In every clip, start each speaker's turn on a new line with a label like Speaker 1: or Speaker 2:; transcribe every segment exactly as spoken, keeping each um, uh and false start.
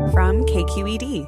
Speaker 1: from K Q E D.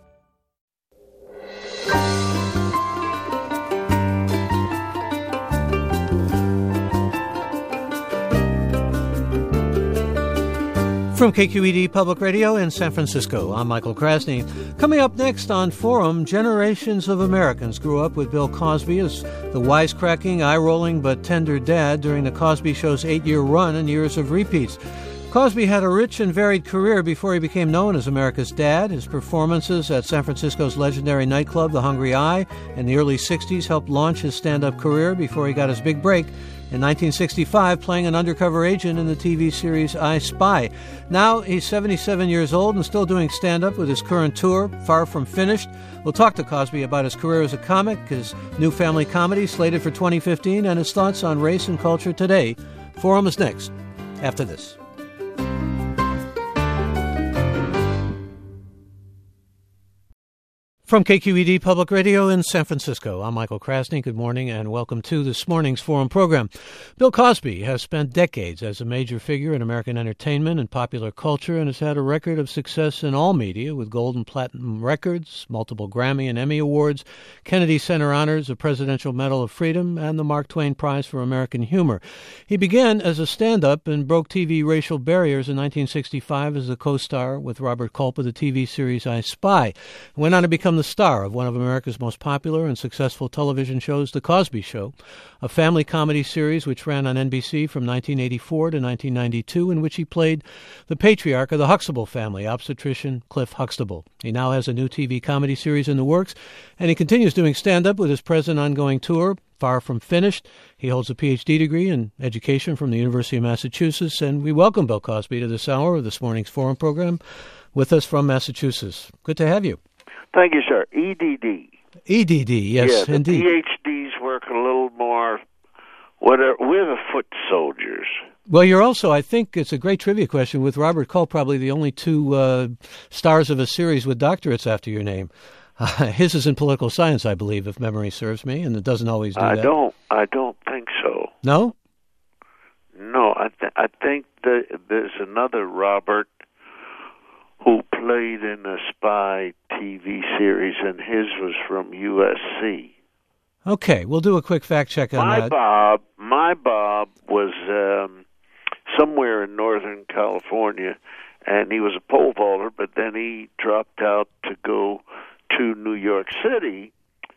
Speaker 2: From K Q E D Public Radio in San Francisco, I'm Michael Krasny. Coming up next on Forum, generations of Americans grew up with Bill Cosby as the wisecracking, eye-rolling, but tender dad during the Cosby Show's eight-year run and years of repeats. Cosby had a rich and varied career before he became known as America's dad. His performances at San Francisco's legendary nightclub, The Hungry Eye, in the early sixties helped launch his stand-up career before he got his big break in nineteen sixty-five, playing an undercover agent in the T V series I Spy. Now he's seventy-seven years old and still doing stand-up with his current tour, Far From Finished. We'll talk to Cosby about his career as a comic, his new family comedy slated for twenty fifteen, and his thoughts on race and culture today. Forum is next, after this. From K Q E D Public Radio in San Francisco, I'm Michael Krasny. Good morning and welcome to this morning's Forum program. Bill Cosby has spent decades as a major figure in American entertainment and popular culture and has had a record of success in all media with gold and platinum records, multiple Grammy and Emmy Awards, Kennedy Center honors, a Presidential Medal of Freedom, and the Mark Twain Prize for American Humor. He began as a stand-up and broke T V racial barriers in nineteen sixty-five as a co-star with Robert Culp of the T V series I Spy. He went on to become the star of one of America's most popular and successful television shows, The Cosby Show, a family comedy series which ran on N B C from nineteen eighty-four to nineteen ninety-two, in which he played the patriarch of the Huxtable family, obstetrician Cliff Huxtable. He now has a new T V comedy series in the works, and he continues doing stand-up with his present ongoing tour, Far From Finished. He holds a P H D degree in education from the University of Massachusetts, and we welcome Bill Cosby to this hour of this morning's Forum program with us from Massachusetts. Good to have you.
Speaker 3: Thank you, sir. E D D.
Speaker 2: E D D, yes,
Speaker 3: yeah, the
Speaker 2: indeed.
Speaker 3: P H Ds work a little more. We're the foot soldiers.
Speaker 2: Well, you're also, I think it's a great trivia question, with Robert Culp, probably the only two uh, stars of a series with doctorates after your name. Uh, his is in political science, I believe, if memory serves me, and it doesn't always do
Speaker 3: I
Speaker 2: that.
Speaker 3: I don't. I don't think so.
Speaker 2: No?
Speaker 3: No, I th- I think that there's another Robert who played in a spy T V series, and his was from U S C.
Speaker 2: Okay, we'll do a quick fact check on
Speaker 3: my
Speaker 2: that.
Speaker 3: Bob, my Bob was um, somewhere in Northern California, and he was a pole vaulter, but then he dropped out to go to New York City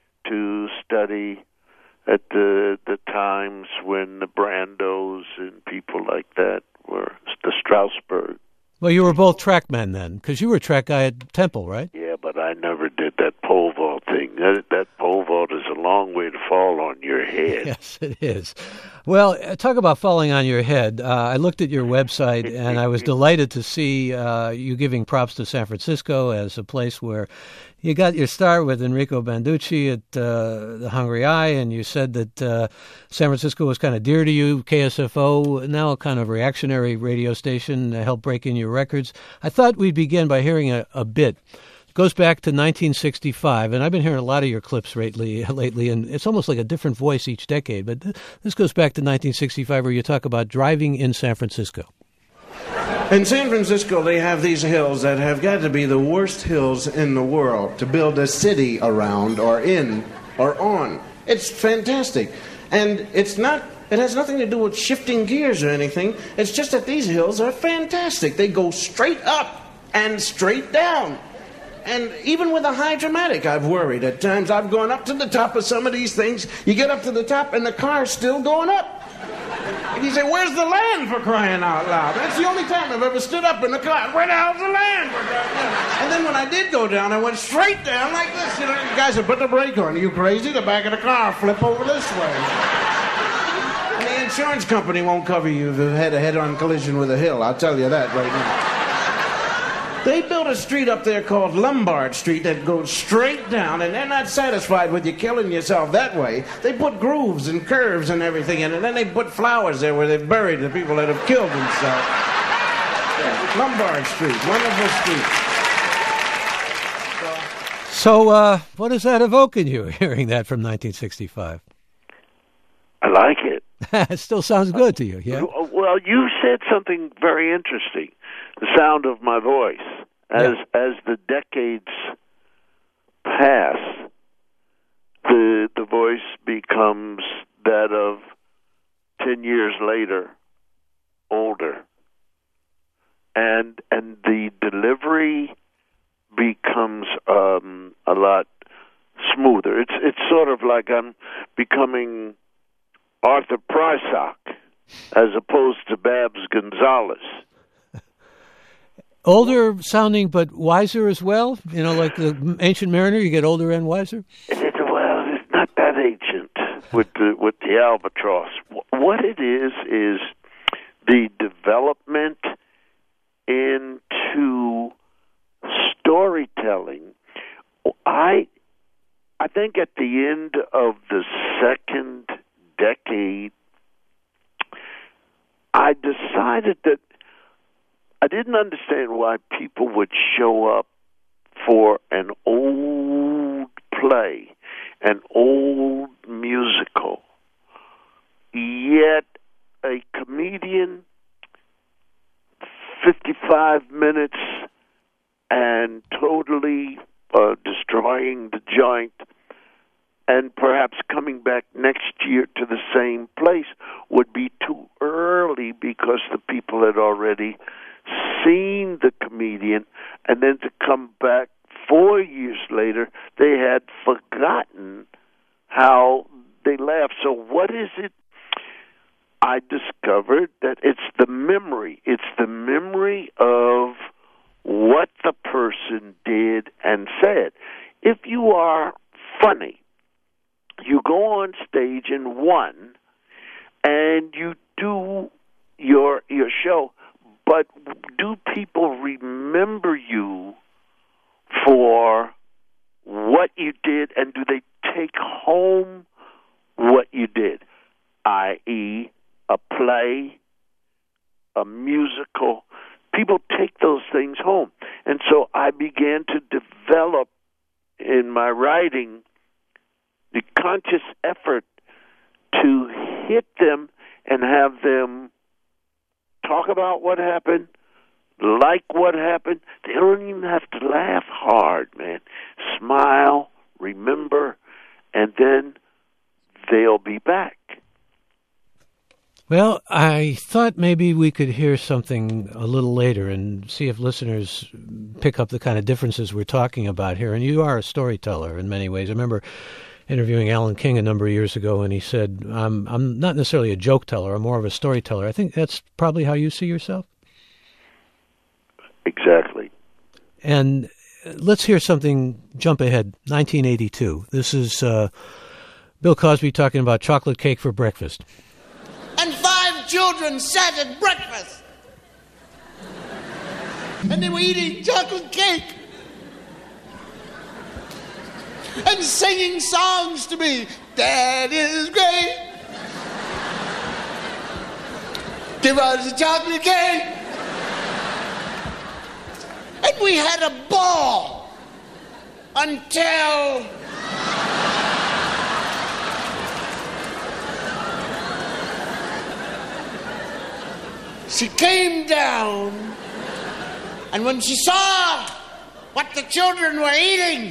Speaker 3: to study at the the times when the Brandos and people like that were the Strasbourg.
Speaker 2: Well, you were both track men then, because you were a track guy at Temple, right?
Speaker 3: Yeah, but I never did that pole vault thing. That, that pole vault is a long way to fall on your head.
Speaker 2: Yes, it is. Well, talk about falling on your head. Uh, I looked at your website, and I was delighted to see uh, you giving props to San Francisco as a place where you got your start with Enrico Banducci at uh, The Hungry Eye, and you said that uh, San Francisco was kind of dear to you. K S F O, now a kind of reactionary radio station, uh, helped break in your records. I thought we'd begin by hearing a, a bit. It goes back to nineteen sixty-five, and I've been hearing a lot of your clips lately, lately, and it's almost like a different voice each decade. But th- this goes back to nineteen sixty-five, where you talk about driving in San Francisco.
Speaker 4: In San Francisco, they have these hills that have got to be the worst hills in the world to build a city around or in or on. It's fantastic. And it's not, it has nothing to do with shifting gears or anything. It's just that these hills are fantastic. They go straight up and straight down. And even with a high dramatic, I've worried. At times I've gone up to the top of some of these things. You get up to the top and the car's still going up. And you say, where's the land, for crying out loud? That's the only time I've ever stood up in the car. Where the hell's the land, for crying out loud? And then when I did go down, I went straight down like this. You know, the guy said, put the brake on. Are you crazy? The back of the car flip over this way. And the insurance company won't cover you if you've had a head-on collision with a hill. I'll tell you that right now. They built a street up there called Lombard Street that goes straight down, and they're not satisfied with you killing yourself that way. They put grooves and curves and everything in it, and then they put flowers there where they've buried the people that have killed themselves. Yeah, Lombard Street, wonderful street.
Speaker 2: So, uh, what does that evoke in you, hearing that from nineteen sixty-five?
Speaker 3: I like it.
Speaker 2: It still sounds good to you, yeah?
Speaker 3: Well, you said something very interesting. The sound of my voice. As
Speaker 2: Yeah.
Speaker 3: as the decades pass, the the voice becomes that of ten years later, older, and and the delivery becomes um, a lot smoother. It's it's sort of like I'm becoming Arthur Prysock as opposed to Babs Gonzalez.
Speaker 2: Older sounding, but wiser as well. You know, like the Ancient Mariner, you get older and wiser.
Speaker 3: It, well, it's not that ancient with the with the albatross. What it is is the development into storytelling. I I think at the end of the second decade, I decided that I didn't understand why people would show up for an old play, an old musical, yet a comedian, fifty-five minutes, and totally uh, destroying the joint, and perhaps coming back next year to the same place would be too early because the people had already seen the comedian, and then to come back four years later, they had forgotten how they laughed. So what is it? I discovered that it's the memory. It's the memory of what the person did and said. If you are funny, you go on stage in one, and you do your your show, but do people remember you for what you did, and do they take home what you did, that is, a play, a musical? People take those things home. And so I began to develop in my writing the conscious effort to hit them and have them talk about what happened, like what happened. They don't even have to laugh hard, man. Smile, remember, and then they'll be back.
Speaker 2: Well, I thought maybe we could hear something a little later and see if listeners pick up the kind of differences we're talking about here. And you are a storyteller in many ways. I remember interviewing Alan King a number of years ago, and he said, I'm, I'm not necessarily a joke teller, I'm more of a storyteller. I think that's probably how you see yourself.
Speaker 3: Exactly.
Speaker 2: And let's hear something, jump ahead, nineteen eighty-two. This is uh, Bill Cosby talking about chocolate cake for breakfast.
Speaker 1: And five children sat at breakfast. And they were eating chocolate cake. And singing songs to me. That is great. Give us a chocolate cake. And we had a ball until she came down, and when she saw what the children were eating,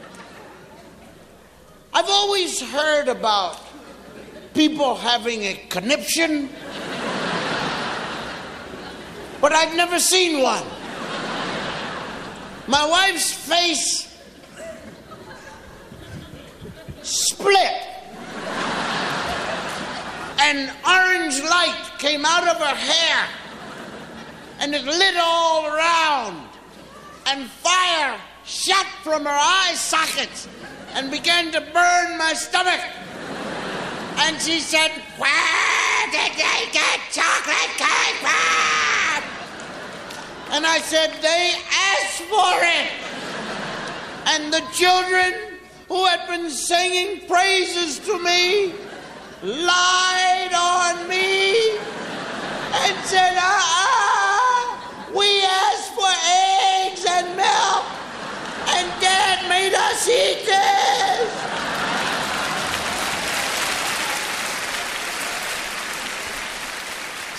Speaker 1: I've always heard about people having a conniption, but I've never seen one. My wife's face split. An orange light came out of her hair, and it lit all around, and fire shot from her eye sockets and began to burn my stomach. And she said, "Where did they get chocolate cake from?" And I said, "They asked for it." And the children who had been singing praises to me lied on me and said, uh-uh, we asked for eggs and milk, and Dad made us eat this.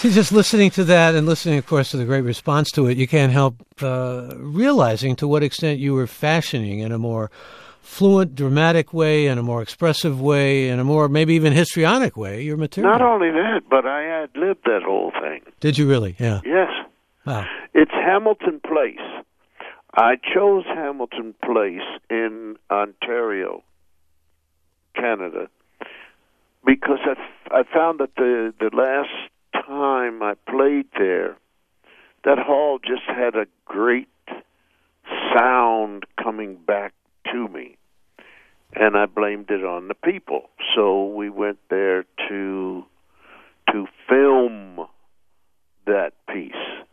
Speaker 2: Just listening to that and listening, of course, to the great response to it, you can't help uh, realizing to what extent you were fashioning in a more fluent, dramatic way, in a more expressive way, in a more maybe even histrionic way your material.
Speaker 3: Not only that, but I ad-libbed that whole thing.
Speaker 2: Did you really? Yeah.
Speaker 3: Yes.
Speaker 2: Wow.
Speaker 3: It's Hamilton Place. I chose Hamilton Place in Ontario, Canada, because I, f- I found that the, the last time I played there, that hall just had a great sound coming back to me, and I blamed it on the people. So we went there to to film that piece,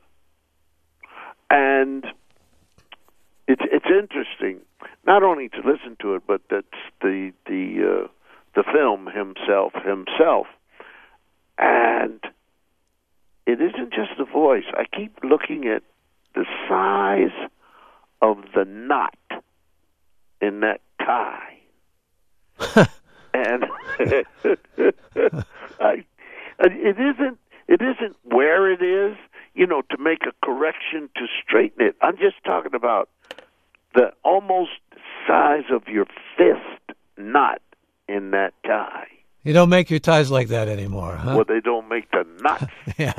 Speaker 3: and it's it's interesting not only to listen to it, but that's the the uh, the film himself himself, and it isn't just the voice. I keep looking at the size of the knot in that tie. And I, it isn't it isn't where it is, you know, to make a correction to straighten it. I'm just talking about the almost size of your fist knot in that tie.
Speaker 2: You don't make your ties like that anymore, huh?
Speaker 3: Well, they don't make the knots.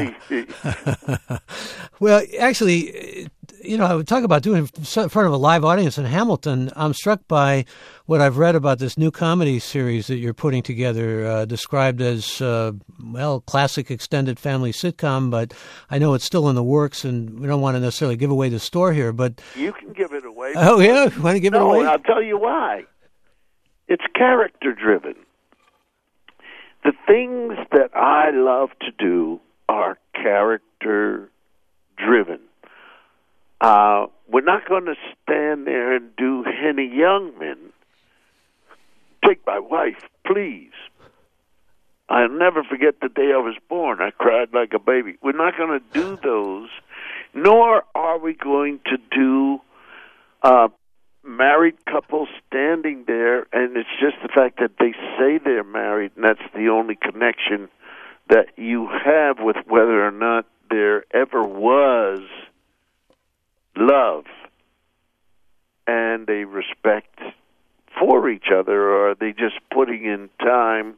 Speaker 2: Yeah. Well, actually, you know, I would talk about doing it in front of a live audience in Hamilton. I'm struck by what I've read about this new comedy series that you're putting together, uh, described as, uh, well, classic extended family sitcom, but I know it's still in the works, and we don't want to necessarily give away the store here, but...
Speaker 3: You can give it away.
Speaker 2: Oh, yeah? You want to give
Speaker 3: no,
Speaker 2: it away?
Speaker 3: I'll tell you why. It's character-driven. The things that I love to do are character-driven. Uh, we're not going to stand there and do Henny Youngman. Take my wife, please. I'll never forget the day I was born. I cried like a baby. We're not going to do those, nor are we going to do uh, married couples standing there, and it's just the fact that they say they're married, and that's the only connection that you have with whether or not there ever was love and a respect for each other, or are they just putting in time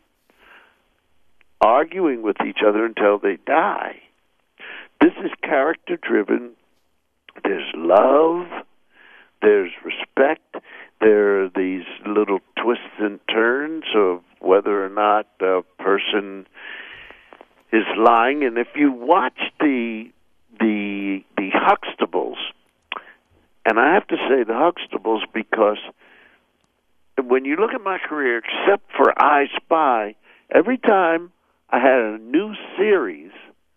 Speaker 3: arguing with each other until they die? This is character-driven. There's love. There's respect. There are these little twists and turns of whether or not a person is lying. And if you watch the the the Huxtables, and I have to say the Huxtables because when you look at my career, except for I Spy, every time I had a new series,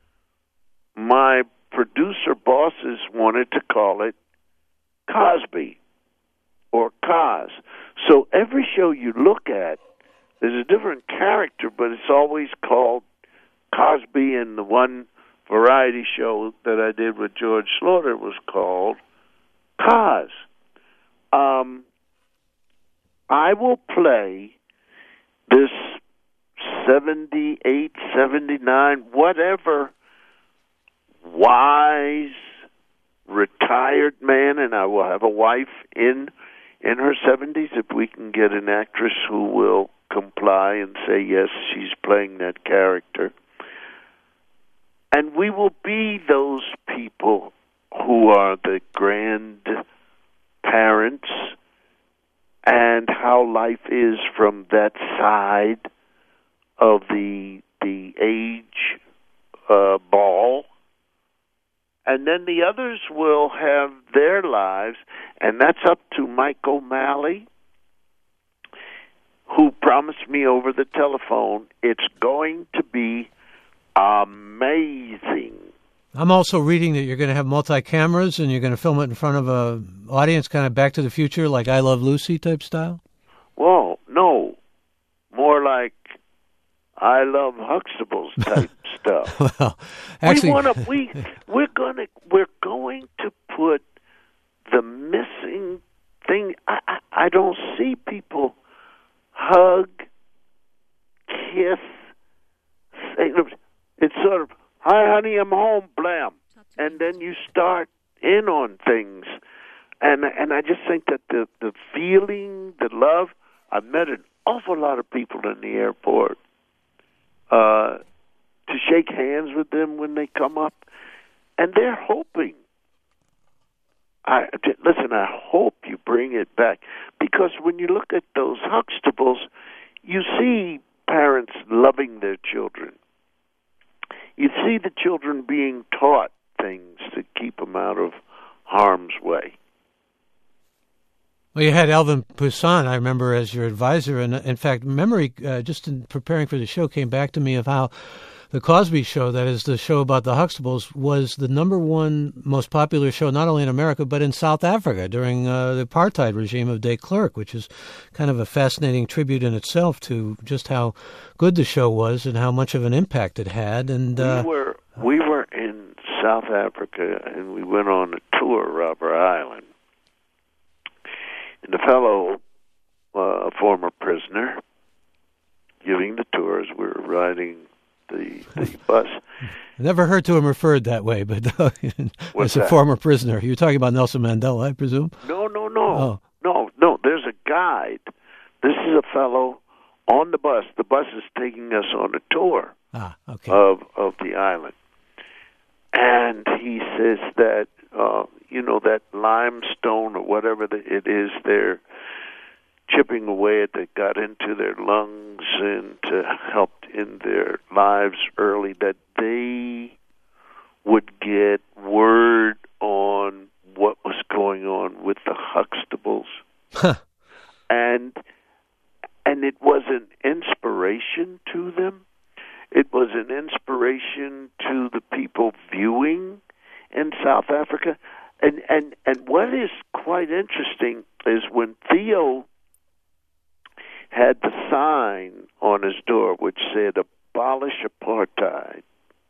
Speaker 3: my producer bosses wanted to call it Cosby or Cos. So every show you look at, there's a different character, but it's always called Cosby, and the one variety show that I did with George Slaughter was called Cos. Um, I will play this seventy-eight, seventy-nine, whatever, wise, retired man, and I will have a wife in in her seventies if we can get an actress who will comply and say yes, she's playing that character. And we will be those people who are the grandparents and how life is from that side of the the age uh, ball. And then the others will have their lives, and that's up to Mike O'Malley, who promised me over the telephone it's going to be amazing.
Speaker 2: I'm also reading that you're going to have multi-cameras and you're going to film it in front of a audience, kind of Back to the Future, like I Love Lucy type style?
Speaker 3: Well, no. More like I Love Huxtables type stuff.
Speaker 2: Well, actually,
Speaker 3: we want to. We we're gonna we're going to put the missing thing. I, I I don't see people hug, kiss. Say, it's sort of Hi, honey, I'm home, blam. And then you start in on things. And and I just think that the, the feeling, the love, I've met an awful lot of people in the airport. Uh, to shake hands with them when they come up. And they're hoping. I Listen, I hope you bring it back. Because when you look at those Huxtables, you see parents loving their children. You see the children being taught things to keep them out of harm's way.
Speaker 2: Well, you had Alvin Poussaint, I remember, as your advisor. And, in fact, memory, uh, just in preparing for the show, came back to me of how The Cosby Show, that is the show about the Huxtables, was the number one most popular show not only in America but in South Africa during uh, the apartheid regime of de Klerk, which is kind of a fascinating tribute in itself to just how good the show was and how much of an impact it had. And uh,
Speaker 3: we were we were in South Africa, and we went on a tour, Robber Island. And the fellow, uh, a former prisoner, giving the tour as we were riding the the bus.
Speaker 2: Never heard to him referred that way, but uh, as a
Speaker 3: that?
Speaker 2: former prisoner. You're talking about Nelson Mandela, I presume?
Speaker 3: No, no, no.
Speaker 2: Oh.
Speaker 3: No, no, there's a guide. This is a fellow on the bus. The bus is taking us on a tour
Speaker 2: ah, okay.
Speaker 3: of, of the island. And he says that, uh, you know, that limestone or whatever the, it is they're chipping away at that got into their lungs and uh, helped in their lives early, that they would get word on what was going on with the Huxtables.
Speaker 2: Huh.
Speaker 3: And and it was an inspiration to them. It was an inspiration to the people viewing in South Africa. And, and, and what is quite interesting is when Theo had the sign on his door which said, "Abolish apartheid,"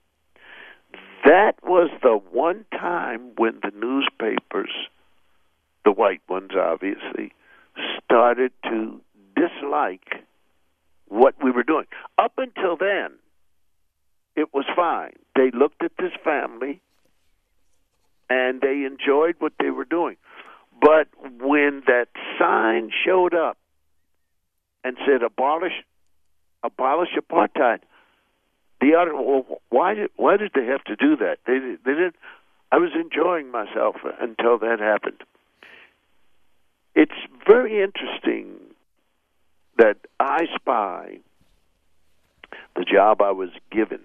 Speaker 3: that was the one time when the newspapers, the white ones obviously, started to dislike what we were doing. Up until then, it was fine. They looked at this family and they enjoyed what they were doing. But when that sign showed up and said, abolish abolish apartheid, the other, well, why did why did they have to do that? They they didn't. I was enjoying myself until that happened. It's very interesting that I Spy, the job I was given,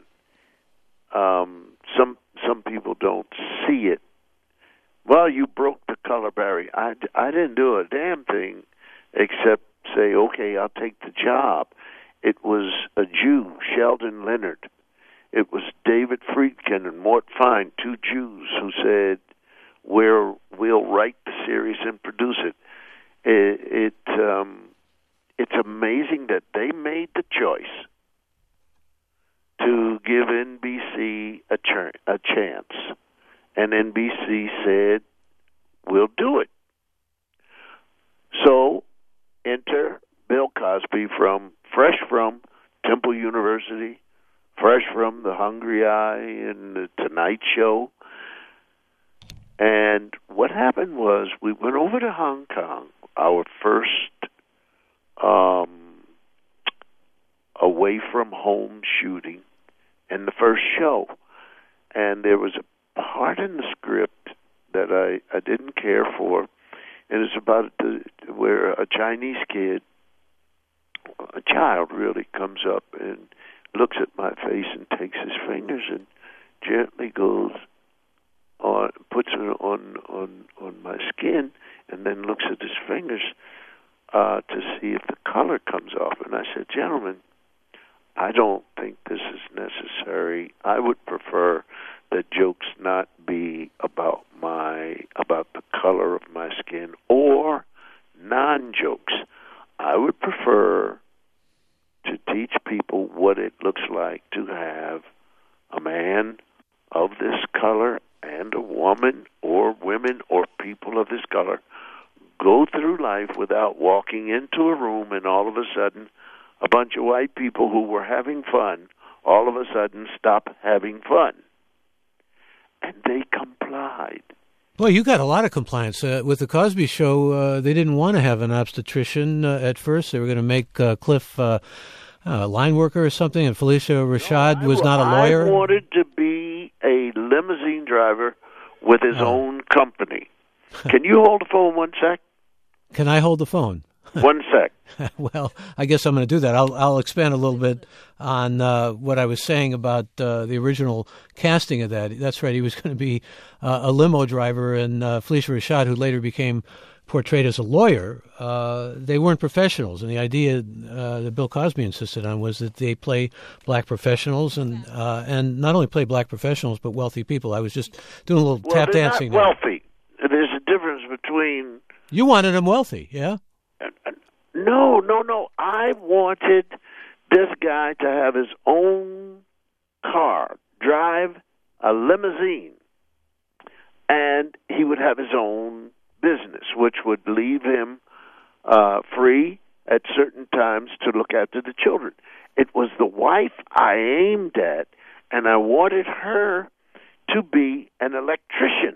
Speaker 3: um, some some people don't see it. Well, you broke the color barrier. I, I didn't do a damn thing except say, okay, I'll take the job. It was a Jew, Sheldon Leonard. It was David Friedkin and Mort Fine, two Jews, who said, We're, we'll write the series and produce it. It, it um, it's amazing that they made the choice to give N B C a, ch- a chance. And N B C said, we'll do it. So, enter Bill Cosby, from fresh from Temple University, fresh from The Hungry Eye and The Tonight Show. And what happened was we went over to Hong Kong, our first um, away-from-home shooting, and the first show. And there was a part in the script that I, I didn't care for, and it's about the, where a Chinese kid, a child really, comes up and looks at my face and takes his fingers and gently goes on, puts it on on on my skin, and then looks at his fingers uh, to see if the color comes off. And I said, gentlemen, I don't think this is necessary. I would prefer that jokes not be about my about the color of my skin or non-jokes. I would prefer to teach people what it looks like to have a man of this color and a woman or women or people of this color go through life without walking into a room and all of a sudden a bunch of white people who were having fun all of a sudden stop having fun. And they complied.
Speaker 2: Well, you got a lot of compliance. Uh, with the Cosby Show, uh, they didn't want to have an obstetrician uh, at first. They were going to make uh, Cliff uh, a line worker or something, and Felicia Rashad
Speaker 3: no,
Speaker 2: was
Speaker 3: I,
Speaker 2: not a lawyer.
Speaker 3: I wanted to be a limousine driver with his
Speaker 2: oh.
Speaker 3: own company. Can you hold the phone one sec?
Speaker 2: Can I hold the phone?
Speaker 3: One sec.
Speaker 2: Well, I guess I'm going to do that. I'll I'll expand a little bit on uh, what I was saying about uh, the original casting of that. That's right. He was going to be uh, a limo driver, and uh, Felicia Rashad, who later became portrayed as a lawyer, uh, they weren't professionals. And the idea uh, that Bill Cosby insisted on was that they play black professionals, and uh, and not only play black professionals, but wealthy people. I was just doing a little
Speaker 3: well,
Speaker 2: tap
Speaker 3: they're
Speaker 2: dancing
Speaker 3: not
Speaker 2: there.
Speaker 3: wealthy. There's a difference between...
Speaker 2: You wanted him wealthy, yeah?
Speaker 3: No, no, no. I wanted this guy to have his own car, drive a limousine, and he would have his own business, which would leave him uh, free at certain times to look after the children. It was the wife I aimed at, and I wanted her to be an electrician.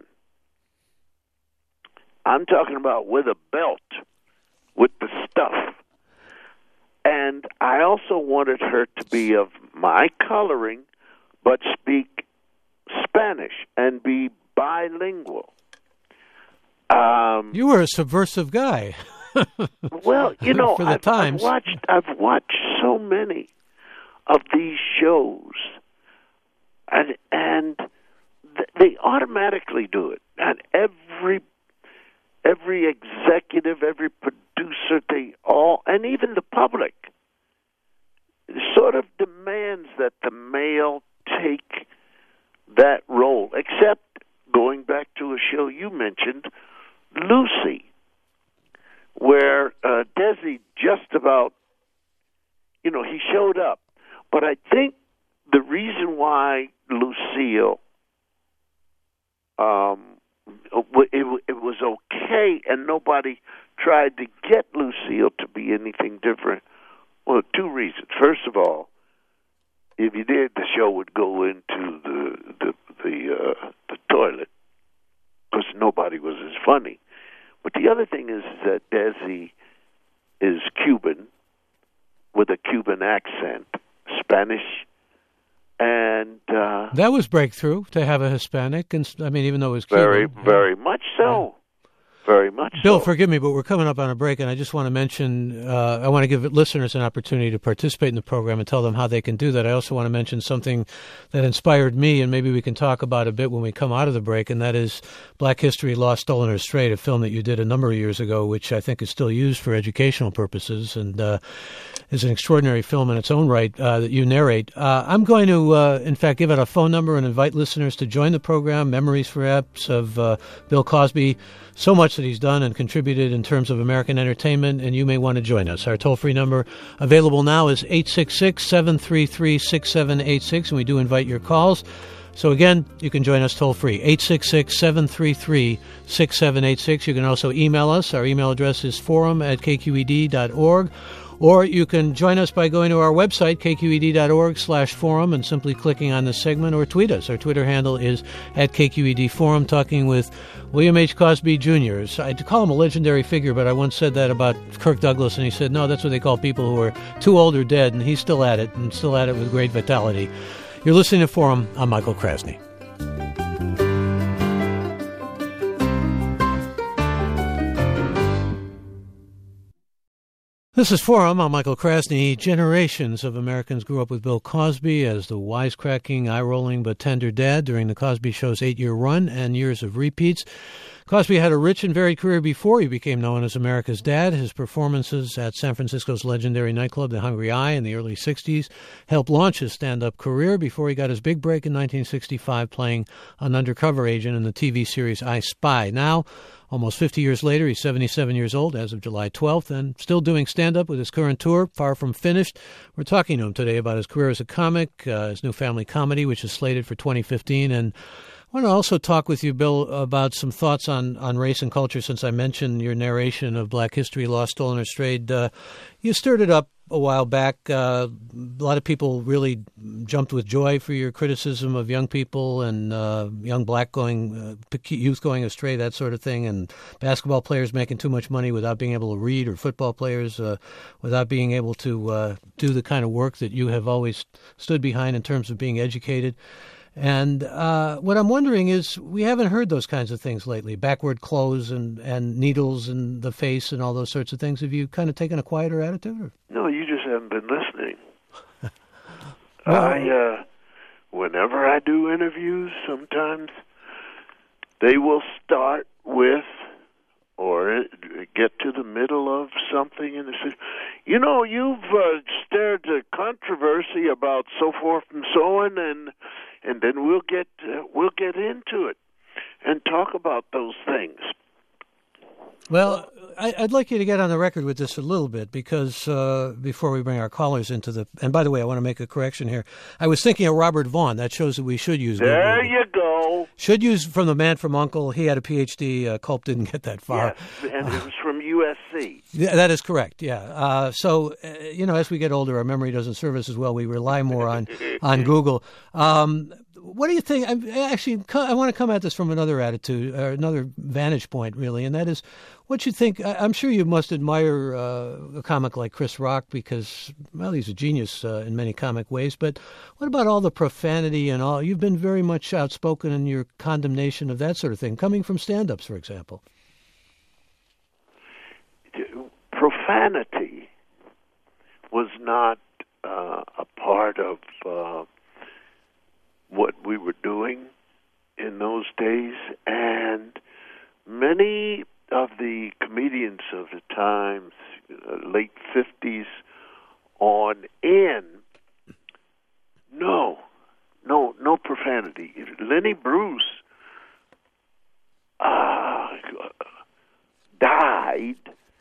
Speaker 3: I'm talking about with a belt, with the stuff. And I also wanted her to be of my coloring, but speak Spanish and be bilingual. Um,
Speaker 2: you were a subversive guy.
Speaker 3: Well, you know,
Speaker 2: For the
Speaker 3: I've,
Speaker 2: times.
Speaker 3: I've watched. I've watched so many of these shows, and and th- they automatically do it. And every every executive, every producer, they all, and even the public, sort of demands that the male take that role. Except going back to a show you mentioned, Lucy, where uh, Desi just about, you know, he showed up. But I think the reason why Lucille, um, it, it was okay and nobody tried to get Lucille to be anything different, well, two reasons. First of all, if you did, the show would go into the the the, uh, the toilet because nobody was as funny. But the other thing is that Desi is Cuban with a Cuban accent, Spanish, and uh,
Speaker 2: that was breakthrough to have a Hispanic. And I mean, even though it was Cuban,
Speaker 3: very, very much so. Very much
Speaker 2: Bill,
Speaker 3: so.
Speaker 2: forgive me, but we're coming up on a break, and I just want to mention, uh, I want to give listeners an opportunity to participate in the program and tell them how they can do that. I also want to mention something that inspired me, and maybe we can talk about a bit when we come out of the break, and that is Black History, Lost, Stolen, or Strayed, a film that you did a number of years ago, which I think is still used for educational purposes, and uh, is an extraordinary film in its own right uh, that you narrate. Uh, I'm going to, uh, in fact, give out a phone number and invite listeners to join the program, Memories Perhaps of uh, Bill Cosby. So much that he's done and contributed in terms of American entertainment, and you may want to join us. Our toll-free number available now is eight six six, seven three three, six seven eight six, and we do invite your calls. So again, you can join us toll-free, eight six six, seven three three, six seven eight six. You can also email us. Our email address is forum at k q e d dot org. Or you can join us by going to our website, k q e d dot org slash forum, and simply clicking on this segment, or tweet us. Our Twitter handle is at K Q E D Forum, talking with William H. Cosby Junior I'd call him a legendary figure, but I once said that about Kirk Douglas, and he said, no, that's what they call people who are too old or dead, and he's still at it, and still at it with great vitality. You're listening to Forum. I'm Michael Krasny. This is Forum. I'm Michael Krasny. Generations of Americans grew up with Bill Cosby as the wisecracking, eye-rolling, but tender dad during the Cosby Show's eight-year run and years of repeats. Cosby had a rich and varied career before he became known as America's Dad. His performances at San Francisco's legendary nightclub, The Hungry Eye, in the early sixties helped launch his stand-up career before he got his big break in nineteen sixty-five playing an undercover agent in the T V series I Spy. Now, almost fifty years later, he's seventy-seven years old as of July twelfth and still doing stand-up with his current tour, far from finished. We're talking to him today about his career as a comic, uh, his new family comedy, which is slated for twenty fifteen, and I want to also talk with you, Bill, about some thoughts on, on race and culture, since I mentioned your narration of Black History, Lost, Stolen, or Strayed. Uh, you stirred it up a while back. Uh, a lot of people really jumped with joy for your criticism of young people and uh, young black going, uh, youth going astray, that sort of thing, and basketball players making too much money without being able to read, or football players uh, without being able to uh, do the kind of work that you have always stood behind in terms of being educated. And uh, what I'm wondering is, we haven't heard those kinds of things lately, backward clothes and, and needles in the face and all those sorts of things. Have you kind of taken a quieter attitude? Or?
Speaker 3: No, you just haven't been listening.
Speaker 2: well,
Speaker 3: I, uh, whenever I do interviews, sometimes they will start with, or get to the middle of something, and they say, you know, you've uh, stirred a controversy about so forth and so on, and and then we'll get uh, we'll get into it and talk about those things.
Speaker 2: Well, I, I'd like you to get on the record with this a little bit, because uh, before we bring our callers into the... And by the way, I want to make a correction here. I was thinking of Robert Vaughn. That shows that we should use...
Speaker 3: There
Speaker 2: Google.
Speaker 3: you go.
Speaker 2: Should use from The Man from U N C L E. He had a P H D. Uh, Culp didn't get that far.
Speaker 3: Yes, and it was from U S C.
Speaker 2: Yeah, that is correct, yeah. Uh, so, uh, you know, as we get older, our memory doesn't serve us as well. We rely more on, on Google. Um, what do you think? I, actually, I want to come at this from another attitude, or another vantage point, really, and that is what you think. I'm sure you must admire uh, a comic like Chris Rock, because, well, he's a genius uh, in many comic ways, but what about all the profanity and all? You've been very much outspoken in your condemnation of that sort of thing, coming from stand-ups, for example.
Speaker 3: Profanity was not uh, a part of uh, what we were doing in those days, and many of the comedians of the times, uh, late fifties on in, no, no, no profanity. Lenny Bruce uh, died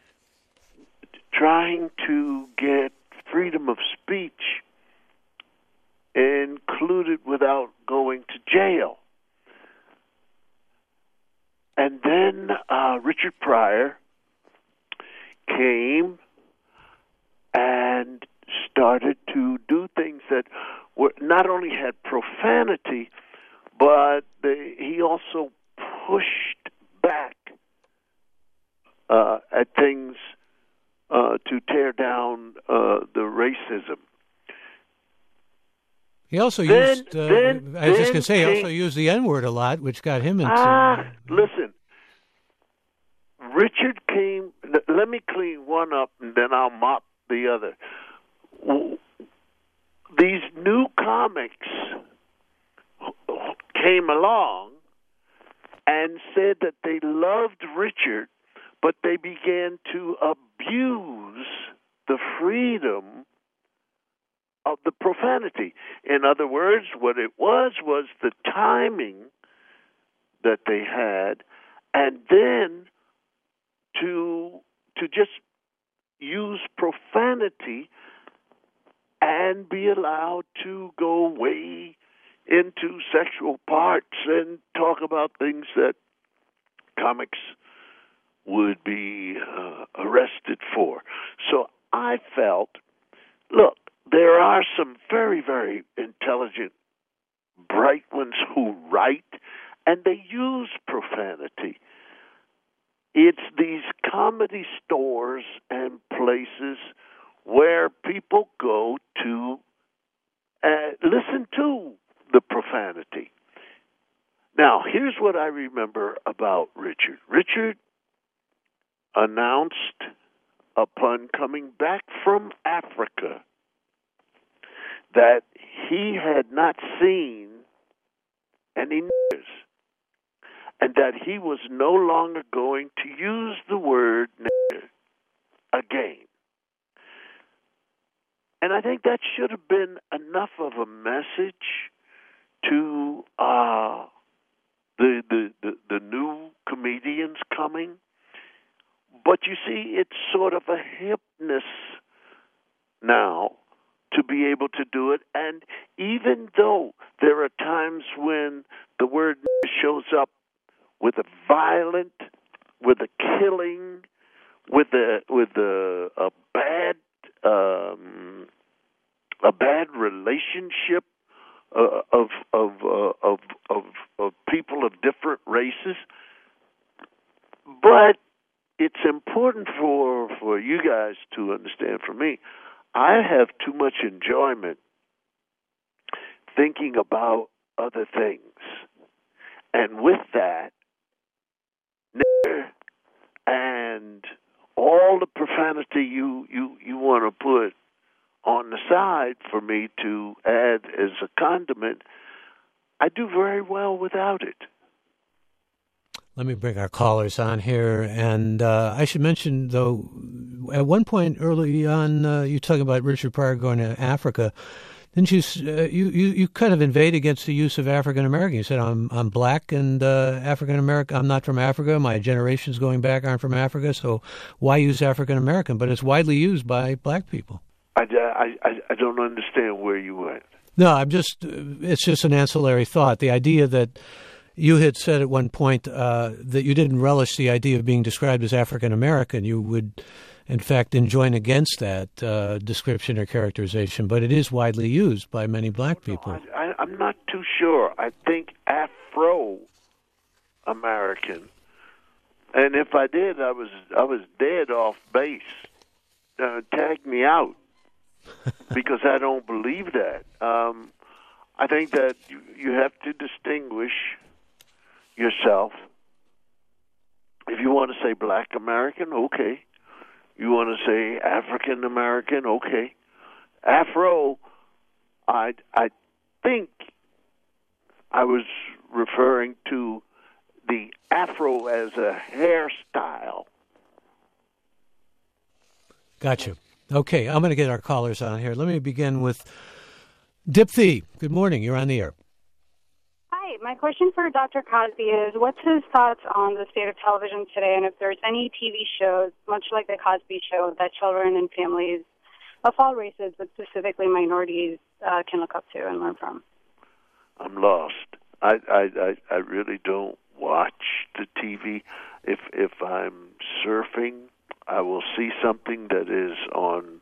Speaker 3: trying to get freedom of speech included without going to jail. And then uh, Richard Pryor came and started to do things that were not only had profanity, but they, he also pushed back uh, at things Uh, to tear down uh, the racism.
Speaker 2: He also
Speaker 3: then,
Speaker 2: used, uh,
Speaker 3: then,
Speaker 2: I was just going to say, he
Speaker 3: came,
Speaker 2: also used the N-word a lot, which got him into...
Speaker 3: Ah, listen, Richard came, let me clean one up and then I'll mop the other. These new comics came along and said that they loved Richard, but they began to abuse the freedom of the profanity. In other words, what it was was the timing that they had, and then to to just use profanity and be allowed to go way into sexual parts and talk about things that comics would be uh, arrested for. So I felt, look, there are some very, very intelligent, bright ones who write, and they use profanity. It's these comedy stores and places where people go to uh, listen to the profanity. Now, here's what I remember about Richard. Richard announced upon coming back from Africa that he had not seen any niggers, and that he was no longer going to use the word nigger again. And I think that should have been enough of a message to uh, the, the, the, the new comedians coming. But you see, it's sort of a hipness now to be able to do it. And even though there are times when the word shows up with a violent, with a killing, with a with a, a bad um, a bad relationship uh, of of, uh, of of of people of different races, but it's important for for you guys to understand. For me, I have too much enjoyment thinking about other things, and with that, and all the profanity you, you, you want to put on the side for me to add as a condiment, I do very well without it.
Speaker 2: Let me bring our callers on here. And uh, I should mention, though, at one point early on, uh, you talking about Richard Pryor going to Africa. Didn't you, uh, you, you, you kind of invade against the use of African American? You said, I'm I'm black and uh, African American. I'm not from Africa. My generations going back aren't from Africa. So why use African American? But it's widely used by black people.
Speaker 3: I, I, I don't understand where you went.
Speaker 2: No, I'm just, it's just an ancillary thought. The idea that you had said at one point uh, that you didn't relish the idea of being described as African American. You would, in fact, enjoin against that uh, description or characterization, but it is widely used by many black people.
Speaker 3: No, I, I, I'm not too sure. I think Afro-American, and if I did, I was I was dead off base. Uh, tag me out because I don't believe that. Um, I think that you, you have to distinguish yourself. If you want to say black American, okay. You want to say African American, okay. Afro, I I think I was referring to the Afro as a hairstyle.
Speaker 2: Gotcha. Okay, I'm going to get our callers on here. Let me begin with Dipthi. Good morning. You're on the air.
Speaker 5: Hi. My question for Doctor Cosby is, what's his thoughts on the state of television today, and if there's any T V shows, much like The Cosby Show, that children and families of all races, but specifically minorities, uh, can look up to and learn from?
Speaker 3: I'm lost. I, I, I, I really don't watch the T V. If if I'm surfing, I will see something that is on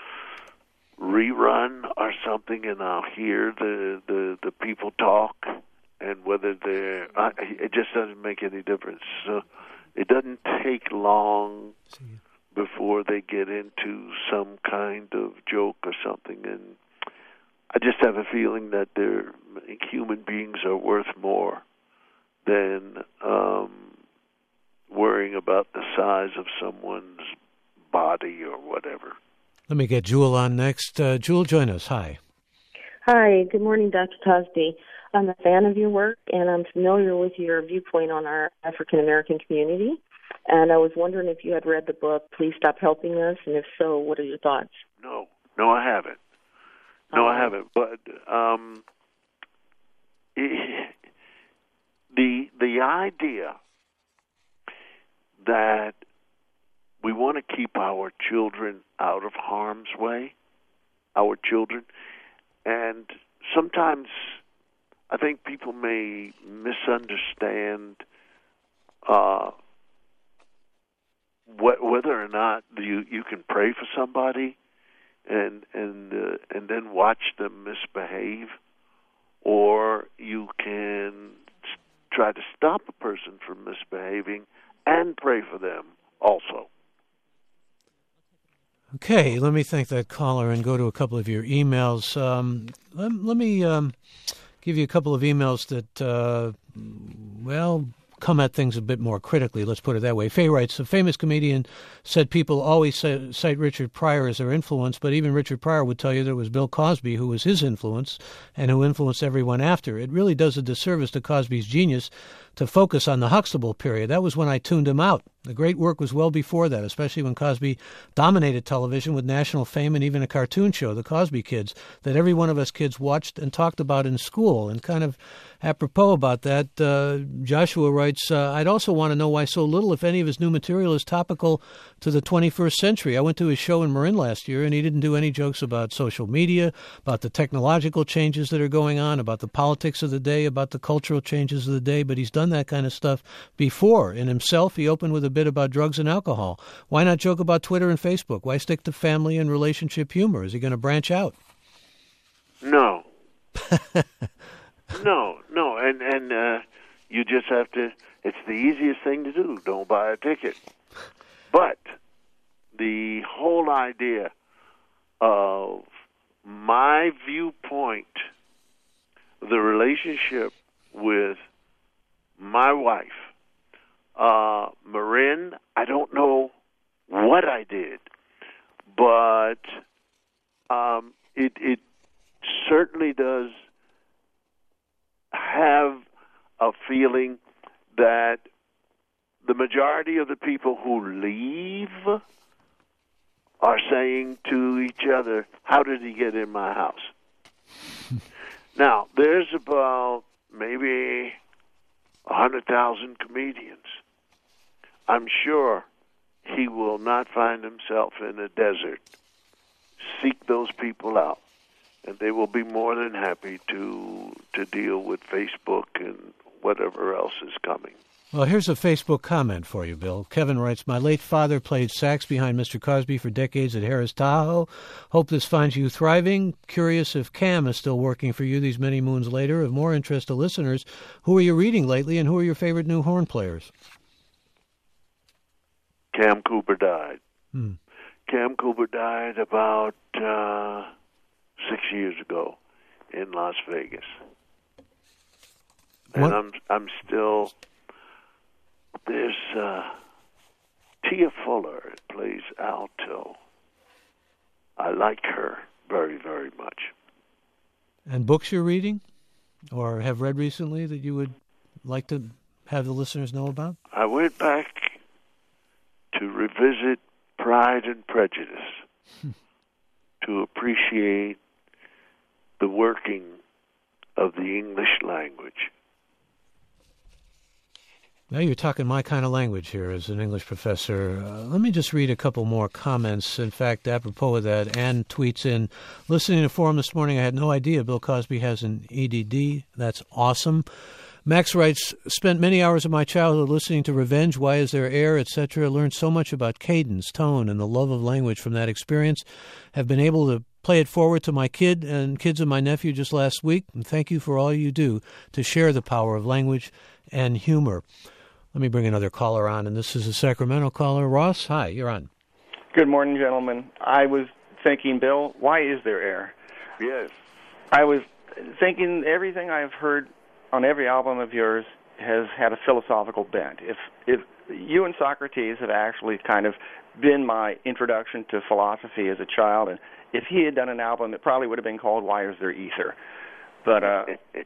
Speaker 3: rerun or something, and I'll hear the, the, the people talk, and whether they're, I, it just doesn't make any difference. So it doesn't take long before they get into some kind of joke or something, and I just have a feeling that they're, human beings are worth more than um, worrying about the size of someone's body or whatever.
Speaker 2: Let me get Jewel on next. Uh, Jewel, join us. Hi.
Speaker 6: Hi. Good morning, Doctor Cosby. I'm a fan of your work, and I'm familiar with your viewpoint on our African-American community. And I was wondering if you had read the book, Please Stop Helping Us, and if so, what are your thoughts?
Speaker 3: No. No, I haven't. No, I haven't. But um, it, the the idea that we want to keep our children out of harm's way, our children, and sometimes I think people may misunderstand uh, wh- whether or not you, you can pray for somebody and and uh, and then watch them misbehave, or you can try to stop a person from misbehaving and pray for them also.
Speaker 2: Okay, let me thank that caller and go to a couple of your emails. Um, let, let me um, give you a couple of emails that, uh, well, come at things a bit more critically, let's put it that way. Faye writes, a famous comedian said people always say, cite Richard Pryor as their influence, but even Richard Pryor would tell you that it was Bill Cosby who was his influence and who influenced everyone after. It really does a disservice to Cosby's genius to focus on the Huxtable period. That was when I tuned him out. The great work was well before that, especially when Cosby dominated television with national fame and even a cartoon show, The Cosby Kids, that every one of us kids watched and talked about in school. And kind of apropos about that, uh, Joshua writes, uh, I'd also want to know why so little, if any, of his new material is topical to the twenty-first century. I went to his show in Marin last year, and he didn't do any jokes about social media, about the technological changes that are going on, about the politics of the day, about the cultural changes of the day, but he's done that kind of stuff before. In himself, he opened with a bit about drugs and alcohol. Why not joke about Twitter and Facebook? Why stick to family and relationship humor? Is he going to branch out?
Speaker 3: No. no, no, and, and uh, you just have to, it's the easiest thing to do. Don't buy a ticket. But the whole idea of my viewpoint, the relationship with my wife, uh, Marin, I don't know what I did, but um, it, it certainly does have a feeling that the majority of the people who leave are saying to each other, how did he get in my house? Now, there's about maybe one hundred thousand comedians. I'm sure he will not find himself in a desert. Seek those people out, and they will be more than happy to to deal with Facebook and whatever else is coming.
Speaker 2: Well, here's a Facebook comment for you, Bill. Kevin writes, my late father played sax behind Mister Cosby for decades at Harris Tahoe. Hope this finds you thriving. Curious if Cam is still working for you these many moons later. Of more interest to listeners, who are you reading lately, and who are your favorite new horn players?
Speaker 3: Cam Cooper died.
Speaker 2: Hmm.
Speaker 3: Cam Cooper died about uh, six years ago in Las Vegas. And
Speaker 2: What?
Speaker 3: I'm I'm still... There's uh, Tia Fuller, plays alto. I like her very, very much.
Speaker 2: And books you're reading or have read recently that you would like to have the listeners know about?
Speaker 3: I went back to revisit Pride and Prejudice to appreciate the working of the English language.
Speaker 2: Now you're talking my kind of language here as an English professor. Uh, let me just read a couple more comments. In fact, apropos of that, Ann tweets in, listening to Forum this morning, I had no idea Bill Cosby has an E D D. That's awesome. Max writes, spent many hours of my childhood listening to Revenge, Why Is There Air, et cetera. Learned so much about cadence, tone, and the love of language from that experience. Have been able to play it forward to my kid and kids of my nephew just last week. And thank you for all you do to share the power of language and humor. Let me bring another caller on, and this is a Sacramento caller. Ross, hi, you're on.
Speaker 7: Good morning, gentlemen. I was thinking, Bill, why is there air?
Speaker 3: Yes.
Speaker 7: I was thinking everything I've heard on every album of yours has had a philosophical bent. If if you and Socrates have actually kind of been my introduction to philosophy as a child, and if he had done an album, it probably would have been called Why Is There Ether? But uh,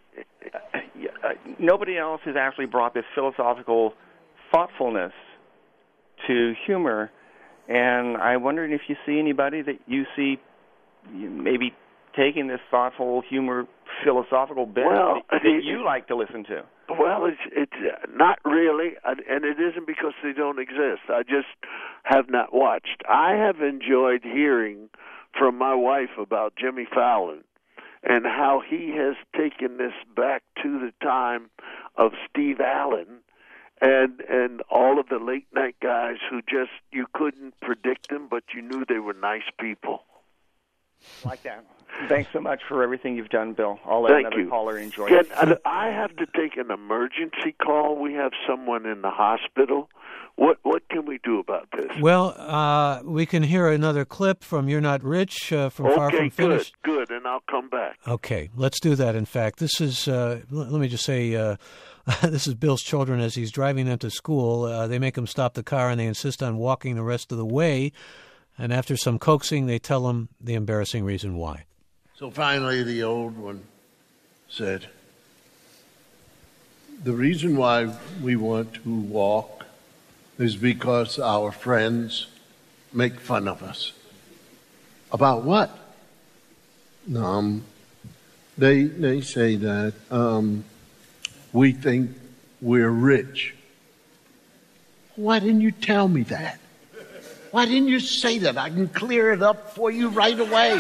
Speaker 7: nobody else has actually brought this philosophical thoughtfulness to humor, and I'm wondering if you see anybody that you see maybe taking this thoughtful humor, philosophical bent
Speaker 3: well,
Speaker 7: that, that you like to listen to.
Speaker 3: Well, it's it's not really, and it isn't because they don't exist. I just have not watched. I have enjoyed hearing from my wife about Jimmy Fallon and how he has taken this back to the time of Steve Allen and and all of the late night guys who just, you couldn't predict them, but you knew they were nice people.
Speaker 7: Like that. Thanks so much for everything you've done, Bill. I'll let
Speaker 3: Thank
Speaker 7: another
Speaker 3: you.
Speaker 7: caller enjoy
Speaker 3: Can,
Speaker 7: it.
Speaker 3: I have to take an emergency call. We have someone in the hospital. What what can we do about this?
Speaker 2: Well, uh, we can hear another clip from You're Not Rich uh, from
Speaker 3: okay,
Speaker 2: Far From Finished.
Speaker 3: good, good, and I'll come back.
Speaker 2: Okay, let's do that. In fact, this is, uh, l- let me just say, uh, this is Bill's children as he's driving them to school. Uh, they make him stop the car, and they insist on walking the rest of the way. And after some coaxing, they tell him the embarrassing reason why.
Speaker 1: So finally the old one said,
Speaker 8: the reason why we want to walk is because our friends make fun of us. About what? Um, they they say that um, we think we're rich. Why didn't you tell me that? Why didn't you say that? I can clear it up for you right away.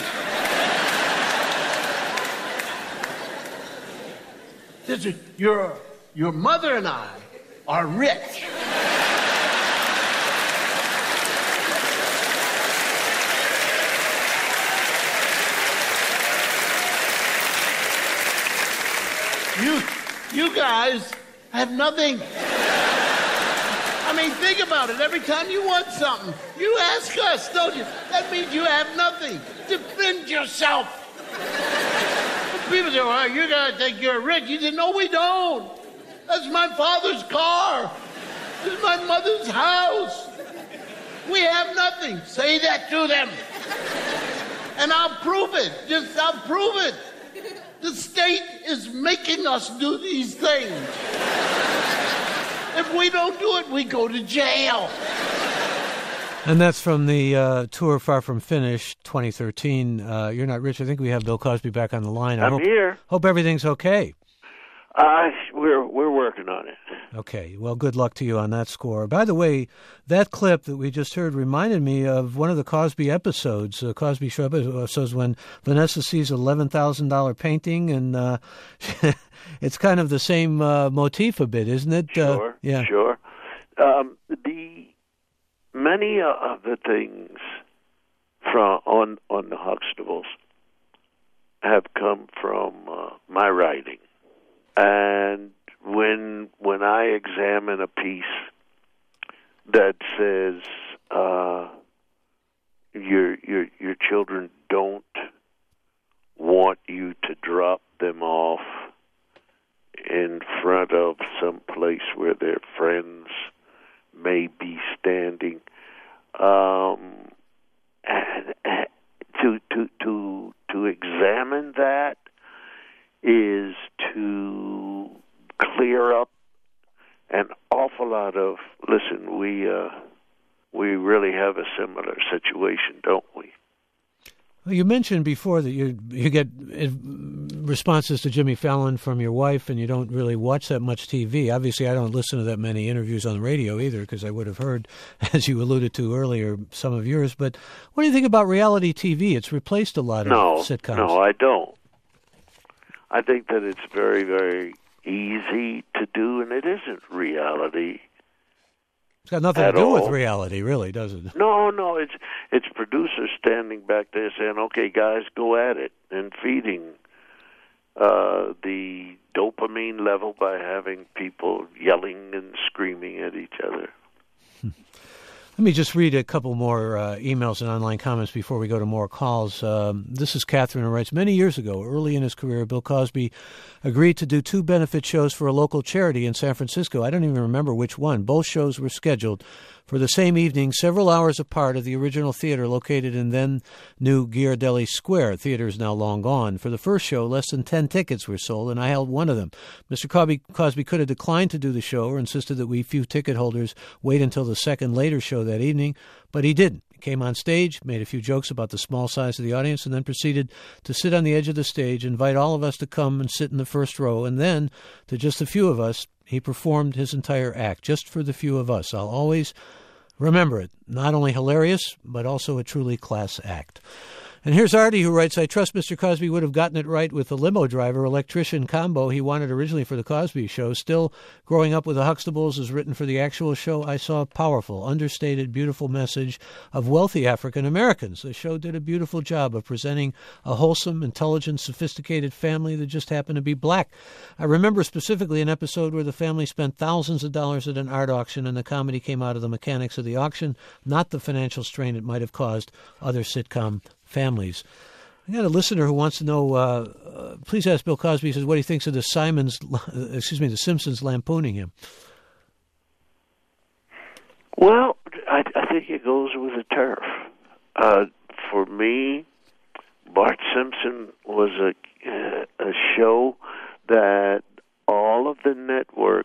Speaker 8: This is, your, your mother and I are rich. You, you guys have nothing. I mean, think about it. Every time you want something, you ask us, don't you? That means you have nothing. Defend yourself. People say, well, you gotta think you're rich. You say, no, we don't. That's my father's car. This is my mother's house. We have nothing. Say that to them. And I'll prove it. Just, I'll prove it. The state is making us do these things. If we don't do it, we go to jail.
Speaker 2: And that's from the uh, tour Far From Finished, twenty thirteen. Uh, You're Not Rich. I think we have Bill Cosby back on the line. I
Speaker 3: I'm
Speaker 2: hope,
Speaker 3: here.
Speaker 2: Hope everything's okay.
Speaker 3: Uh, we're we're working on it.
Speaker 2: Okay. Well, good luck to you on that score. By the way, that clip that we just heard reminded me of one of the Cosby episodes, uh, Cosby Show episodes, when Vanessa sees an eleven thousand dollars painting, and uh, it's kind of the same uh, motif a bit, isn't it?
Speaker 3: Sure.
Speaker 2: Uh, yeah.
Speaker 3: Sure. Um, the many of the things from on on the Huxtables have come from uh, my writing. And when when I examine a piece that says uh, your your your children don't want you to drop them off in front of some place where their friends may be standing, um, and, and to to to to examine that is to clear up an awful lot of, listen, we uh, we really have a similar situation, don't we?
Speaker 2: Well, you mentioned before that you you get responses to Jimmy Fallon from your wife, and you don't really watch that much T V. Obviously, I don't listen to that many interviews on the radio either, because I would have heard, as you alluded to earlier, some of yours. But what do you think about reality T V? It's replaced a lot of
Speaker 3: no,
Speaker 2: sitcoms.
Speaker 3: No, I don't. I think that it's very, very easy to do, and it isn't reality.
Speaker 2: It's got nothing to do
Speaker 3: all.
Speaker 2: with reality, really, does it?
Speaker 3: No, no, it's it's producers standing back there saying, okay, guys, go at it, and feeding uh, the dopamine level by having people yelling and screaming at each other.
Speaker 2: Let me just read a couple more uh, emails and online comments before we go to more calls. Um, this is Catherine, who writes, many years ago, early in his career, Bill Cosby agreed to do two benefit shows for a local charity in San Francisco. I don't even remember which one. Both shows were scheduled for the same evening, several hours apart of the original theater located in then new Ghirardelli Square. Theater is now long gone. For the first show, less than ten tickets were sold, and I held one of them. Mister Cosby, Cosby could have declined to do the show or insisted that we few ticket holders wait until the second later show that evening, but he didn't. He came on stage, made a few jokes about the small size of the audience, and then proceeded to sit on the edge of the stage, invite all of us to come and sit in the first row, and then, to just a few of us, he performed his entire act, just for the few of us. I'll always remember it. Not only hilarious, but also a truly class act. And here's Artie, who writes, I trust Mister Cosby would have gotten it right with the limo driver electrician combo he wanted originally for the Cosby Show. Still, growing up with the Huxtables as written for the actual show, I saw a powerful, understated, beautiful message of wealthy African Americans. The show did a beautiful job of presenting a wholesome, intelligent, sophisticated family that just happened to be black. I remember specifically an episode where the family spent thousands of dollars at an art auction, and the comedy came out of the mechanics of the auction, not the financial strain it might have caused other sitcom families. I got a listener who wants to know, uh, uh, please ask Bill Cosby, he says, what he thinks of the Simons, excuse me, the Simpsons lampooning him.
Speaker 3: Well, I, I think it goes with the turf. Uh, for me, Bart Simpson was a, uh, a show that all of the networks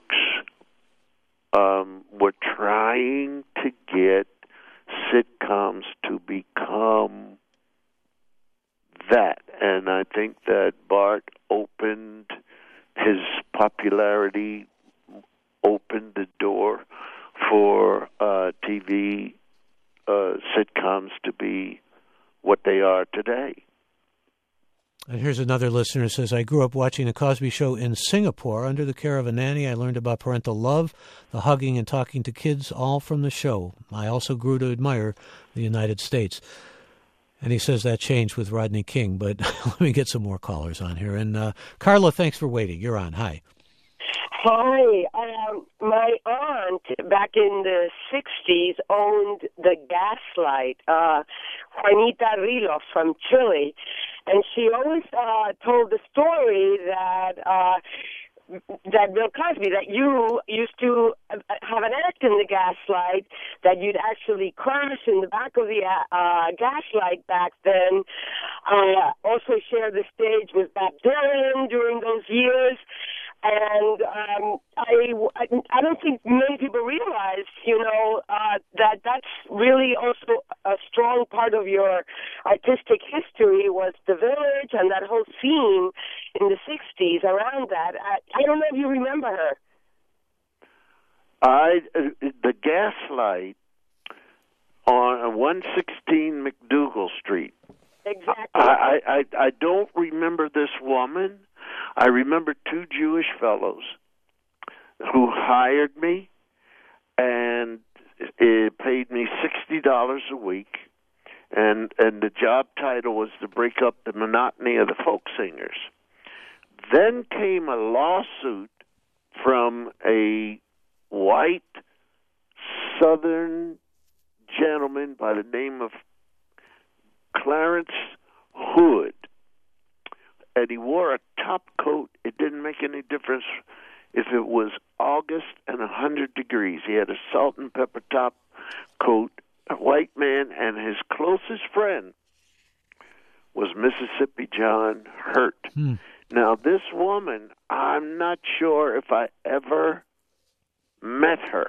Speaker 3: get sitcoms to become that. And I think that Bart opened his popularity, opened the door for uh, T V uh, sitcoms to be what they are today.
Speaker 2: And here's another listener who says, I grew up watching The Cosby Show in Singapore under the care of a nanny. I learned about parental love, the hugging and talking to kids, all from the show. I also grew to admire the United States. And he says that changed with Rodney King, but let me get some more callers on here. And uh, Carla, thanks for waiting. You're on. Hi.
Speaker 9: Hi. Um, my aunt back in the sixties owned the Gaslight, uh, Juanita Rilos from Chile. And she always uh, told the story that uh, that Bill Cosby, that you used to have an act in the Gaslight, that you'd actually crash in the back of the uh, Gaslight back then. Uh, also share the stage with Bob Dylan during those years. And um, I, I don't think many people realize, you know, uh, that that's really also a strong part of your artistic history was the Village and that whole scene in the sixties around that. I, I don't know if you remember her.
Speaker 3: I uh, the Gaslight on one sixteen McDougal Street.
Speaker 9: Exactly.
Speaker 3: I, I, I don't remember this woman. I remember two Jewish fellows who hired me, and it paid me sixty dollars a week, and and the job title was to break up the monotony of the folk singers. Then came a lawsuit from a white Southern gentleman by the name of Clarence Hood. And he wore a top coat. It didn't make any difference if it was August and one hundred degrees. He had a salt and pepper top coat, a white man, and his closest friend was Mississippi John Hurt. Hmm. Now, this woman, I'm not sure if I ever met her,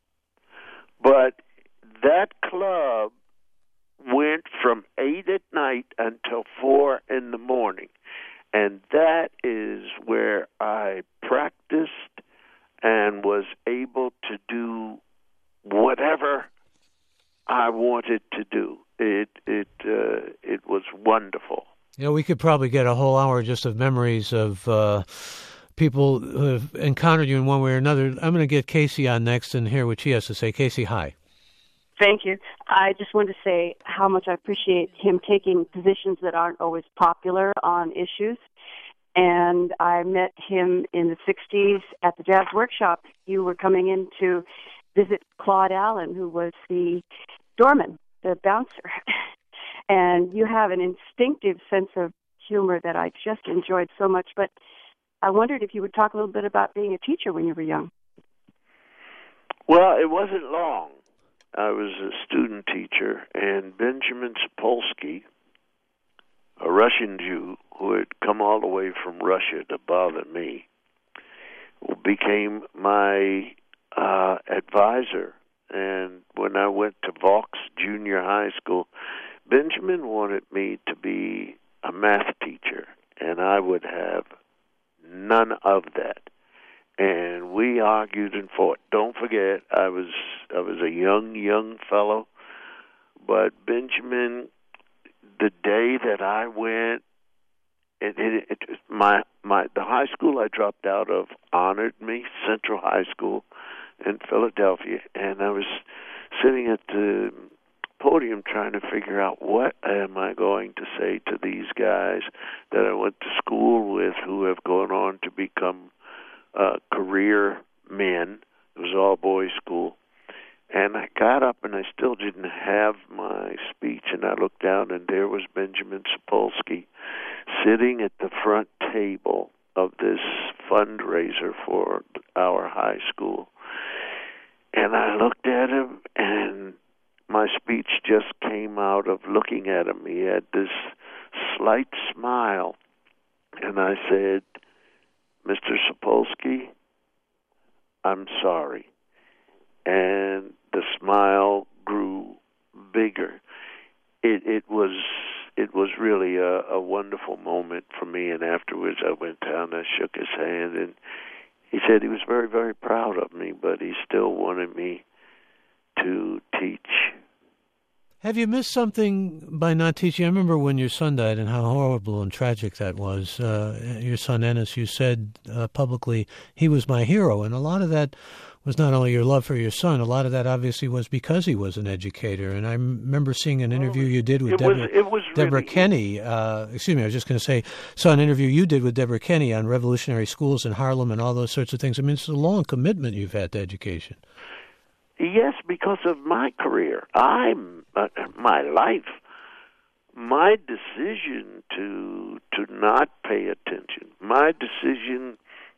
Speaker 3: but that club went from eight at night until four in the morning. And that is where I practiced and was able to do whatever I wanted to do. It it uh, it was wonderful.
Speaker 2: Yeah, we could probably get a whole hour just of memories of uh, people who have encountered you in one way or another. I'm going to get Casey on next and hear what she has to say. Casey, hi.
Speaker 10: Thank you. I just wanted to say how much I appreciate him taking positions that aren't always popular on issues. And I met him in the sixties at the Jazz Workshop. You were coming in to visit Claude Allen, who was the doorman, the bouncer. And you have an instinctive sense of humor that I just enjoyed so much. But I wondered if you would talk a little bit about being a teacher when you were young.
Speaker 3: Well, it wasn't long. I was a student teacher, and Benjamin Sapolsky, a Russian Jew who had come all the way from Russia to bother me, became my uh, advisor. And when I went to Vaux Junior High School, Benjamin wanted me to be a math teacher, and I would have none of that. And we argued and fought. Don't forget, I was I was a young, young fellow. But Benjamin, the day that I went, it, it, it, my my the high school I dropped out of honored me, Central High School in Philadelphia, and I was sitting at the podium trying to figure out what am I going to say to these guys that I went to school with who have gone on to become Uh, career men. It was all boys school. And I got up and I still didn't have my speech, and I looked down and there was Benjamin Sapolsky sitting at the front table of this fundraiser for our high school. And I looked at him and my speech just came out of looking at him. He had this slight smile, and I said, Mister Sapolsky, I'm sorry. And the smile Tiger. It, it was it was really a, a wonderful moment for me. And afterwards, I went down, I shook his hand, and he said he was very, very proud of me, but he still wanted me to teach.
Speaker 2: Have you missed something by not teaching? I remember when your son died and how horrible and tragic that was. Uh, your son, Ennis, you said uh, publicly, he was my hero. And a lot of that was not only your love for your son, a lot of that obviously was because he was an educator. And I remember seeing an interview you did with
Speaker 3: it
Speaker 2: Deborah,
Speaker 3: was, it was
Speaker 2: Deborah
Speaker 3: really,
Speaker 2: Kenny. Uh, excuse me, I was just going to say, saw an interview you did with Deborah Kenny on revolutionary schools in Harlem and all those sorts of things. I mean, it's a long commitment you've had to education.
Speaker 3: Yes, because of my career, I'm uh, my life, my decision to to not pay attention, my decision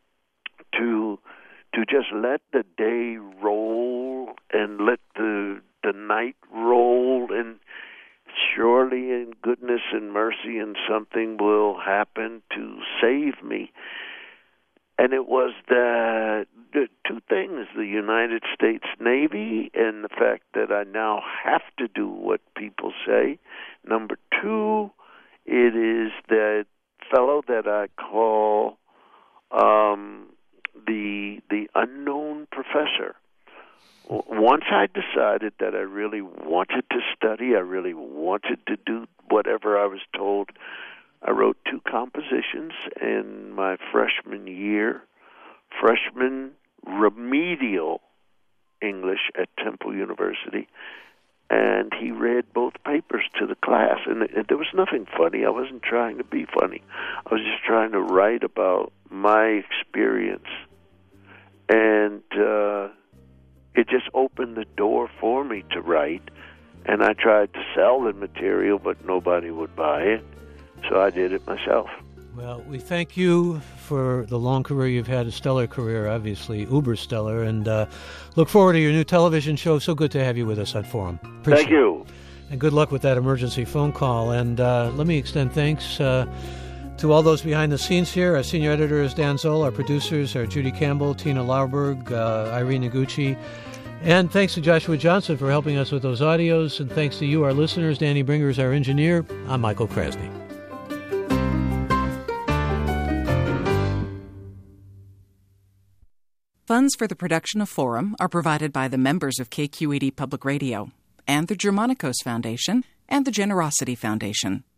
Speaker 3: to to just let the day roll and let the the night roll, and surely in goodness and mercy and something will happen to save me. And it was the, the two things, the United States Navy and the fact that I now have to do what people say. Number two, it is that fellow that I call um, the the unknown professor. Once I decided that I really wanted to study, I really wanted to do whatever I was told, I wrote two compositions in my freshman year, freshman remedial English at Temple University, and he read both papers to the class. And, and there was nothing funny. I wasn't trying to be funny. I was just trying to write about my experience. And uh, it just opened the door for me to write. And I tried to sell the material, but nobody would buy it. So I did it myself.
Speaker 2: Well, we thank you for the long career you've had, a stellar career, obviously, uber stellar, and uh, look forward to your new television show. So good to have you with us on Forum. Appreciate
Speaker 3: Thank you.
Speaker 2: It. And good luck with that emergency phone call. And uh, let me extend thanks uh, to all those behind the scenes here. Our senior editor is Dan Zoll. Our producers are Judy Campbell, Tina Lauerberg, uh, Irene Noguchi. And thanks to Joshua Johnson for helping us with those audios. And thanks to you, our listeners. Danny Bringer is our engineer. I'm Michael Krasny.
Speaker 11: Funds for the production of Forum are provided by the members of K Q E D Public Radio and the Germanicos Foundation and the Generosity Foundation.